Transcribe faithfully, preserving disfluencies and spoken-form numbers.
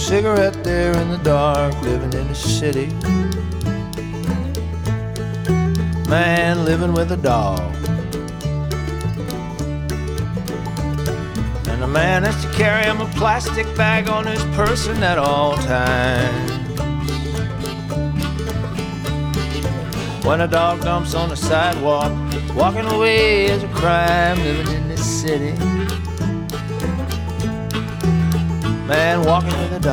cigarette there in the dark, living in the city. Man living with a dog. And the man has to carry him a plastic bag on his person at all times. When a dog dumps on the sidewalk, walking away is a crime, living in this city. Man walking with a dog.